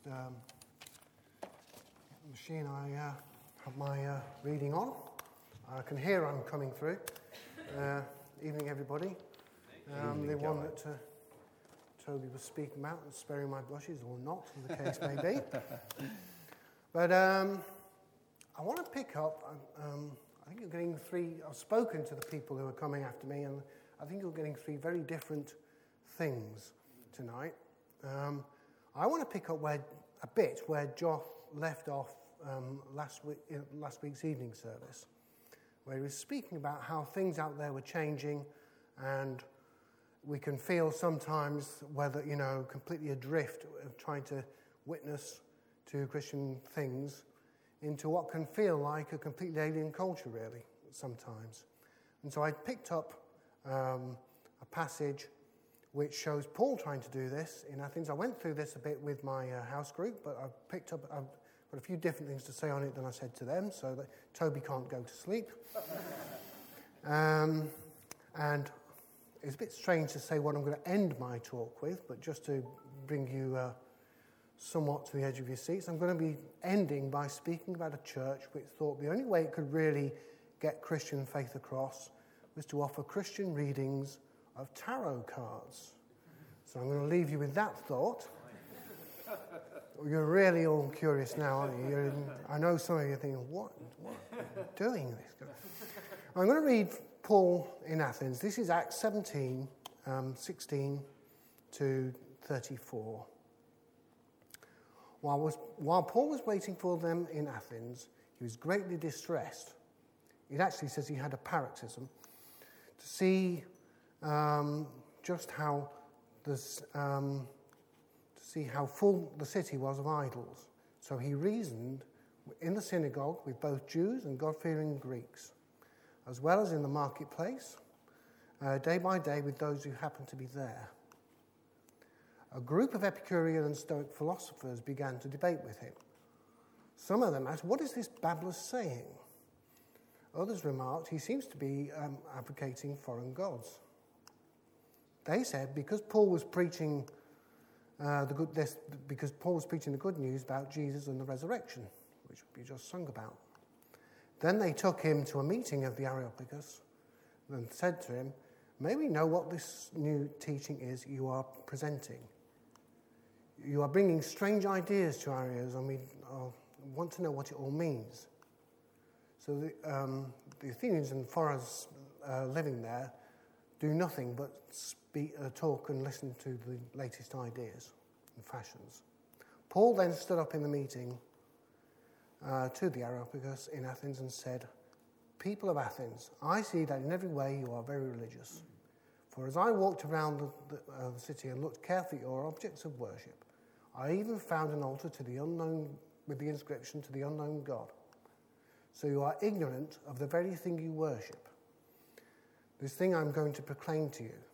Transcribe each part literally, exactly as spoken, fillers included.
Just um, the machine I uh, have my uh, reading on. I can hear I'm coming through. Uh, evening, everybody. Um, evening, the one John. that uh, Toby was speaking about, sparing my blushes, or not, as the case may be. But um, I want to pick up. Um, I think you're getting three. I've spoken to the people who are coming after me, and I think you're getting three very different things tonight. Um, I want to pick up where a bit where Joff left off um, last week, in last week's evening service, where he was speaking about how things out there were changing, and we can feel sometimes whether you know completely adrift of trying to witness to Christian things into what can feel like a completely alien culture, really, sometimes. And so I picked up um, a passage which shows Paul trying to do this in Athens. I went through this a bit with my uh, house group, but I've picked up I've got a few different things to say on it than I said to them, so that Toby can't go to sleep. um, and it's a bit strange to say what I'm going to end my talk with, but just to bring you uh, somewhat to the edge of your seats, I'm going to be ending by speaking about a church which thought the only way it could really get Christian faith across was to offer Christian readings of tarot cards. So I'm going to leave you with that thought. You're really all curious now, aren't you? You're in, I know some of you are thinking, what, what are you doing this? I'm going to read Paul in Athens. This is Acts seventeen, um, sixteen to thirty-four. While, was, while Paul was waiting for them in Athens, he was greatly distressed. It actually says he had a paroxysm to see um, just how this, um, to see how full the city was of idols. So he reasoned in the synagogue with both Jews and God-fearing Greeks, as well as in the marketplace, uh, day by day with those who happened to be there. A group of Epicurean and Stoic philosophers began to debate with him. Some of them asked, "What is this babbler saying?" Others remarked, "He seems to be um, advocating foreign gods." They said because Paul was preaching uh, the good, this, because Paul was preaching the good news about Jesus and the resurrection, which we just sung about. Then they took him to a meeting of the Areopagus and said to him, "May we know what this new teaching is you are presenting? You are bringing strange ideas to our ears, and we uh, want to know what it all means." So the, um, the Athenians and foreigners uh, living there do nothing but speak, uh, talk and listen to the latest ideas and fashions. Paul then stood up in the meeting uh, to the Areopagus in Athens and said, "People of Athens, I see that in every way you are very religious. For as I walked around the, the, uh, the city and looked carefully at your objects of worship, I even found an altar to the unknown with the inscription to the unknown God. So you are ignorant of the very thing you worship. This thing I'm going to proclaim to you.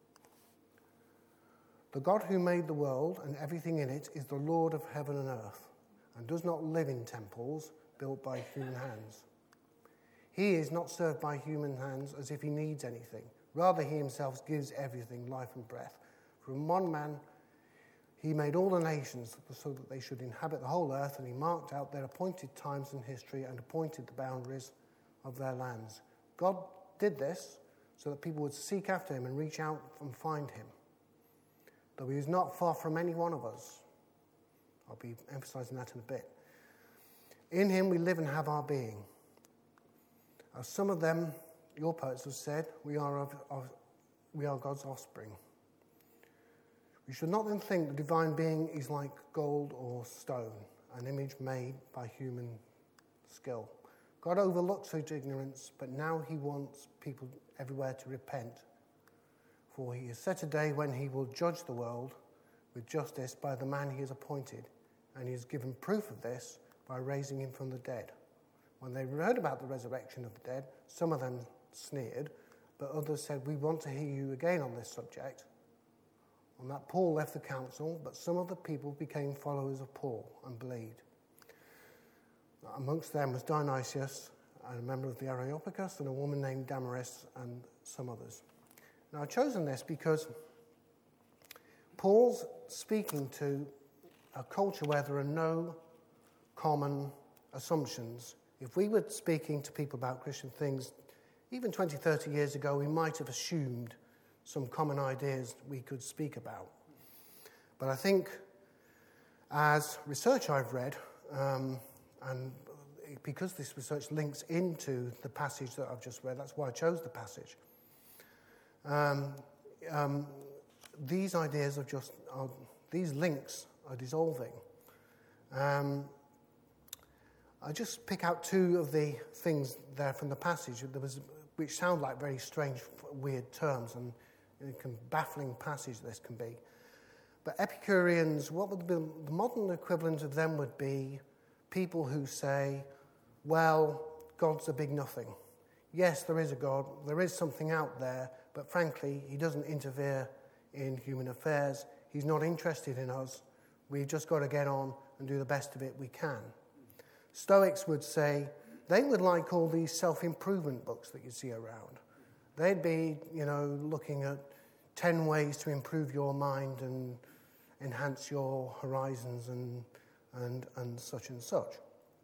The God who made the world and everything in it is the Lord of heaven and earth, and does not live in temples built by human hands. He is not served by human hands as if he needs anything. Rather, he himself gives everything life and breath. From one man, he made all the nations so that they should inhabit the whole earth, and he marked out their appointed times in history and appointed the boundaries of their lands. God did this so that people would seek after him and reach out and find him. Though he is not far from any one of us." I'll be emphasizing that in a bit. "In him we live and have our being. As some of them, your poets, have said, we are of, of we are God's offspring. We should not then think the divine being is like gold or stone, an image made by human skill. God overlooks such ignorance, but now he wants people everywhere to repent. For he has set a day when he will judge the world with justice by the man he has appointed, and he has given proof of this by raising him from the dead." When they heard about the resurrection of the dead, some of them sneered, but others said, "We want to hear you again on this subject." On that, Paul left the council, but some of the people became followers of Paul and believed. Amongst them was Dionysius, a member of the Areopagus, and a woman named Damaris, and some others. Now, I've chosen this because Paul's speaking to a culture where there are no common assumptions. If we were speaking to people about Christian things, even twenty, thirty years ago, we might have assumed some common ideas we could speak about. But I think, as research I've read, um, and because this research links into the passage that I've just read, that's why I chose the passage, um, um, these ideas are just, are, these links are dissolving. Um, I just pick out two of the things there from the passage, there was, which sound like very strange, weird terms, and it can, baffling passage this can be. But Epicureans, what would be, the modern equivalent of them would be people who say, well, God's a big nothing. Yes, there is a God, there is something out there, but frankly, he doesn't interfere in human affairs. He's not interested in us. We've just got to get on and do the best of it we can. Stoics would say they would like all these self-improvement books that you see around. They'd be, you know, looking at ten ways to improve your mind and enhance your horizons and and and such and such.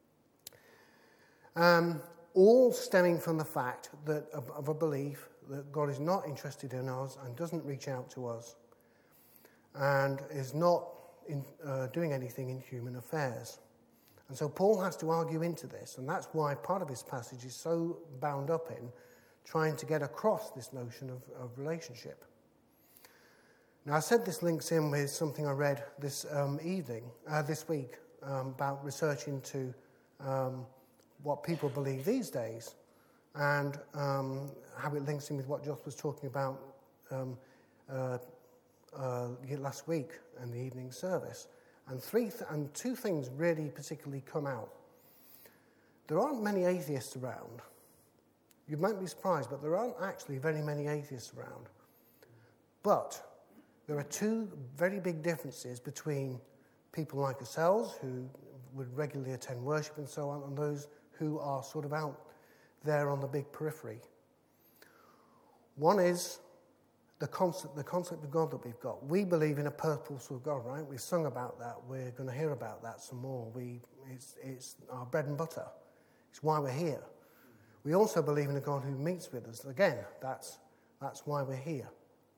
Um, all stemming from the fact that of, of a belief that God is not interested in us and doesn't reach out to us and is not in, uh, doing anything in human affairs. And so Paul has to argue into this, and that's why part of his passage is so bound up in trying to get across this notion of, of relationship. Now, I said this links in with something I read this um, evening, uh, this week, um, about research into um, what people believe these days, and um, how it links in with what Josh was talking about um, uh, uh, last week in the evening service. And three th- and two things really particularly come out. There aren't many atheists around. You might be surprised, but there aren't actually very many atheists around. But there are two very big differences between people like ourselves, who would regularly attend worship and so on, and those who are sort of out there on the big periphery. One is the concept, the concept of God that we've got. We believe in a purposeful God, right? We've sung about that. We're going to hear about that some more. We, it's, it's our bread and butter. It's why we're here. We also believe in a God who meets with us. Again, that's, that's why we're here.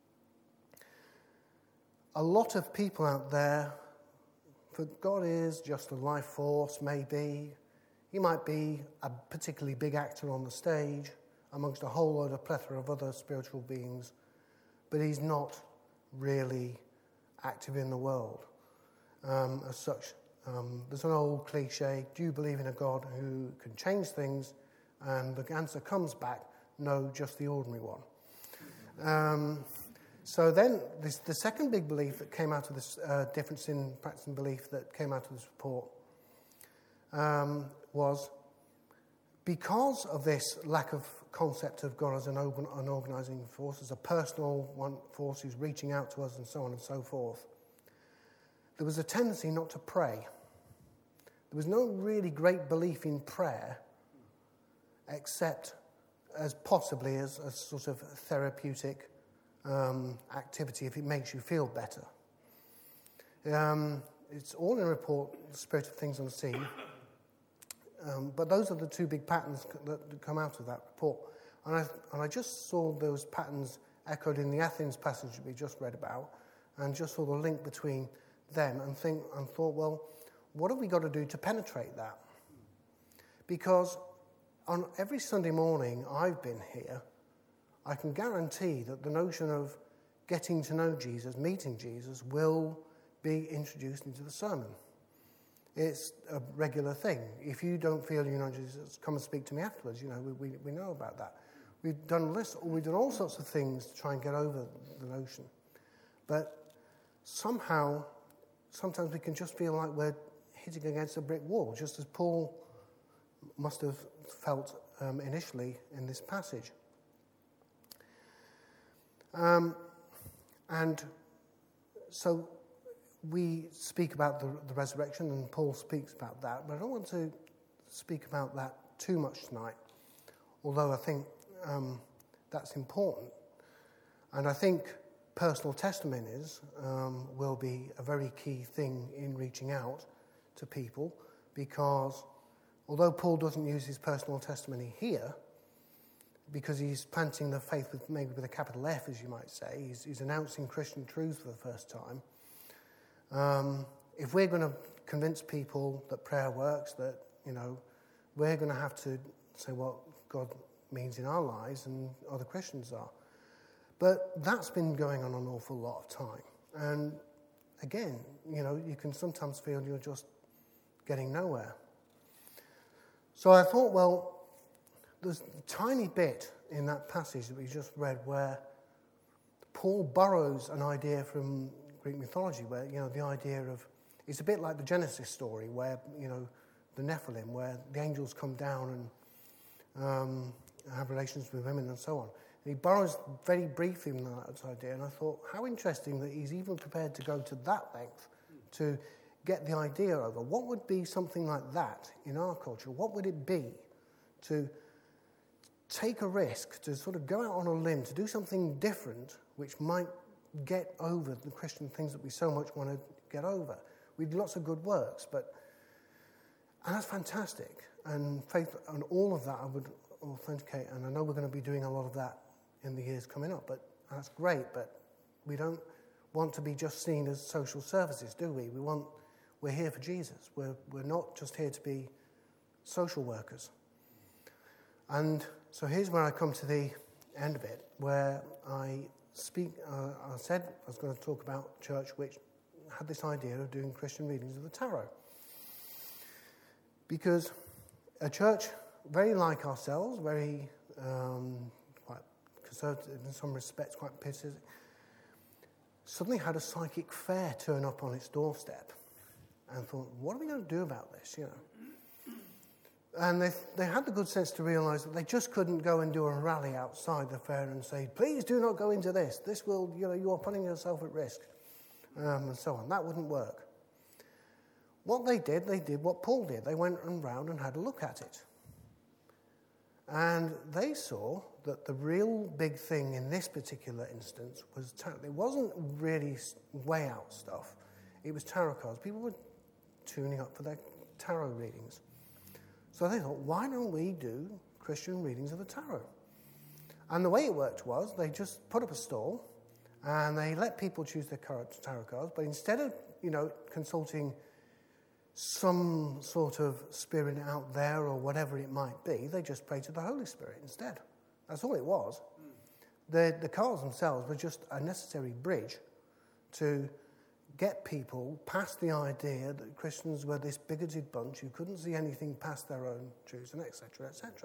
A lot of people out there, for God is just a life force, maybe. He might be a particularly big actor on the stage amongst a whole load of plethora of other spiritual beings, but he's not really active in the world um, as such. Um, there's an old cliche, do you believe in a God who can change things? And the answer comes back, no, just the ordinary one. Um, so then this, the second big belief that came out of this uh, difference in practice and belief that came out of this report um, was because of this lack of concept of God as an, organ, an organising force, as a personal one force who's reaching out to us and so on and so forth, there was a tendency not to pray. There was no really great belief in prayer, except as possibly as a sort of therapeutic um, activity if it makes you feel better. Um, it's all in a report, The Spirit of Things Unseen. Um, but those are the two big patterns that come out of that report. And I, and I just saw those patterns echoed in the Athens passage that we just read about, and just saw the link between them and, think, and thought, well, what have we got to do to penetrate that? Because on every Sunday morning I've been here, I can guarantee that the notion of getting to know Jesus, meeting Jesus, will be introduced into the sermon. It's a regular thing. If you don't feel you know Jesus, come and speak to me afterwards. You know, we, we, we know about that. We've done this, we've done all sorts of things to try and get over the notion. But somehow, sometimes we can just feel like we're hitting against a brick wall, just as Paul must have felt um, initially in this passage. Um, and so we speak about the, the resurrection, and Paul speaks about that, but I don't want to speak about that too much tonight, although I think um, that's important. And I think personal testimonies um, will be a very key thing in reaching out to people, because although Paul doesn't use his personal testimony here, because he's planting the faith with maybe with a capital F, as you might say, he's, he's announcing Christian truths for the first time. Um, if we're going to convince people that prayer works, that, you know, we're going to have to say what God means in our lives and other Christians are. But that's been going on an awful lot of time. And again, you know, you can sometimes feel you're just getting nowhere. So I thought, well, there's a tiny bit in that passage that we just read where Paul borrows an idea from Greek mythology, where, you know, the idea of, it's a bit like the Genesis story where, you know, the Nephilim, where the angels come down and um, have relations with women and so on. And he borrows very briefly from that idea, and I thought, how interesting that he's even prepared to go to that length to get the idea over. What would be something like that in our culture? What would it be to take a risk, to sort of go out on a limb, to do something different which might get over the Christian things that we so much want to get over? We do lots of good works, but, and that's fantastic. And faith and all of that I would authenticate, and I know we're going to be doing a lot of that in the years coming up, but that's great, but we don't want to be just seen as social services, do we? We want, we're here for Jesus. We're, we're not just here to be social workers. And so here's where I come to the end of it, where I speak, uh, I said I was going to talk about church which had this idea of doing Christian readings of the tarot. Because a church very like ourselves, very um, quite conservative in some respects, quite pessimistic, suddenly had a psychic fair turn up on its doorstep and thought, what are we going to do about this, you know? And they they had the good sense to realise that they just couldn't go and do a rally outside the fair and say, please do not go into this. This will, you know, you are putting yourself at risk, um, and so on. That wouldn't work. What they did, they did what Paul did. They went around and had a look at it. And they saw that the real big thing in this particular instance was tarot. It wasn't really way out stuff. It was tarot cards. People were tuning up for their tarot readings. So they thought, why don't we do Christian readings of the tarot? And the way it worked was they just put up a stall and they let people choose their tarot cards, but instead of, you know, consulting some sort of spirit out there or whatever it might be, they just prayed to the Holy Spirit instead. That's all it was. Mm. The, the cards themselves were just a necessary bridge to get people past the idea that Christians were this bigoted bunch who couldn't see anything past their own truths, and et cetera, et cetera.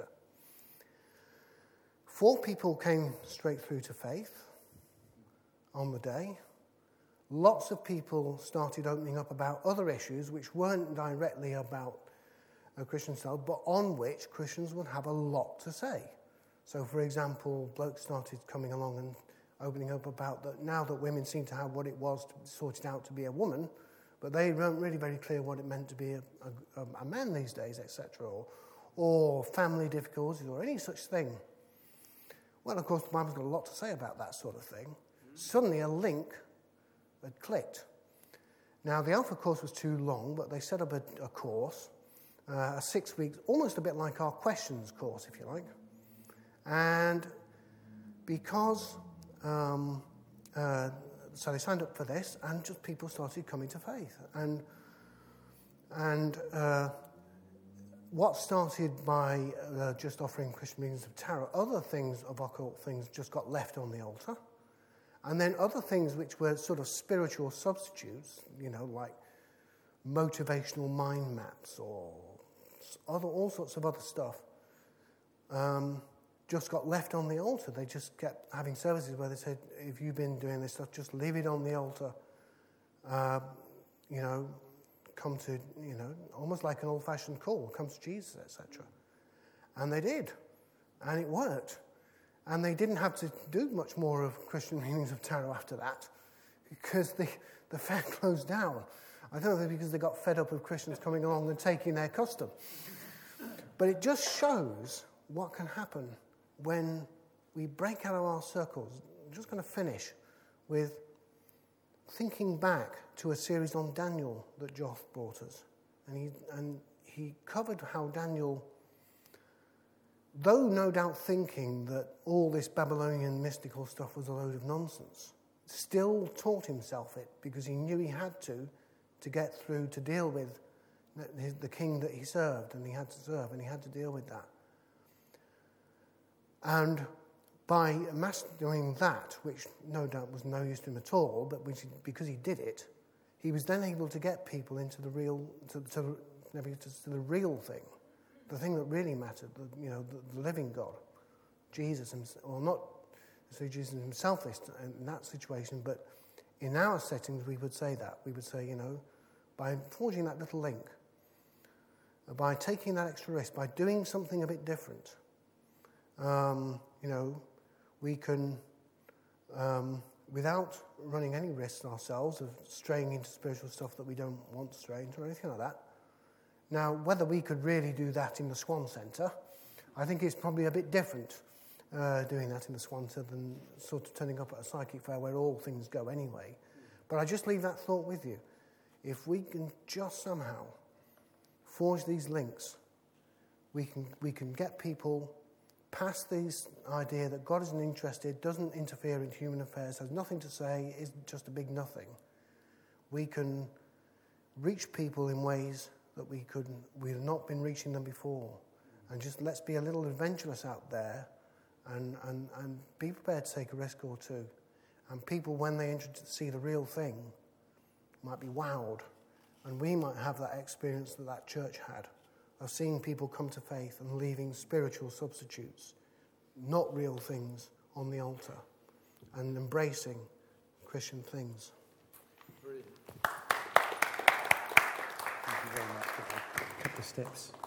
Four people came straight through to faith on the day. Lots of people started opening up about other issues which weren't directly about a Christian self, but on which Christians would have a lot to say. So, for example, blokes started coming along and opening up about that now that women seem to have what it was to sorted out to be a woman, but they weren't really very clear what it meant to be a, a, a man these days, et cetera, or, or family difficulties or any such thing. Well, of course, the Bible's got a lot to say about that sort of thing. Mm-hmm. Suddenly a link had clicked. Now, the Alpha course was too long, but they set up a, a course, uh, a six weeks, almost a bit like our questions course, if you like. And because, um, uh, so they signed up for this, and just people started coming to faith. And and uh, what started by uh, just offering Christian readings of tarot, other things of occult things just got left on the altar. And then other things which were sort of spiritual substitutes, you know, like motivational mind maps or other, all sorts of other stuff, um, just got left on the altar. They just kept having services where they said, if you've been doing this stuff, just leave it on the altar. Uh, you know, come to, you know, almost like an old-fashioned call, come to Jesus, et cetera. And they did. And it worked. And they didn't have to do much more of Christian readings of tarot after that because the, the fair closed down. I don't know if it's because they got fed up with Christians coming along and taking their custom. But it just shows what can happen when we break out of our circles. I'm just going to finish with thinking back to a series on Daniel that Joff brought us. And he, and he covered how Daniel, though no doubt thinking that all this Babylonian mystical stuff was a load of nonsense, still taught himself it because he knew he had to to get through to deal with the king that he served, and he had to serve, and he had to deal with that. And by mastering that, which no doubt was no use to him at all, but which, because he did it, he was then able to get people into the real, to, to, to the real thing, the thing that really mattered, the, you know, the, the living God, Jesus himself, or not so Jesus himself in that situation, but in our settings we would say that. We would say, you know, by forging that little link, by taking that extra risk, by doing something a bit different, um, you know, we can, um, without running any risks ourselves of straying into spiritual stuff that we don't want to stray into or anything like that. Now, whether we could really do that in the Swan Centre, I think it's probably a bit different uh, doing that in the Swan Centre than sort of turning up at a psychic fair where all things go anyway. But I just leave that thought with you. If we can just somehow forge these links, we can we can get people past this idea that God isn't interested, doesn't interfere in human affairs, has nothing to say, is just a big nothing. We can reach people in ways that we could we've not been reaching them before, and just let's be a little adventurous out there, and and and be prepared to take a risk or two. And people, when they see the real thing, might be wowed, and we might have that experience that that church had of seeing people come to faith and leaving spiritual substitutes, not real things, on the altar, and embracing Christian things. Brilliant. Thank you very much. A couple of steps.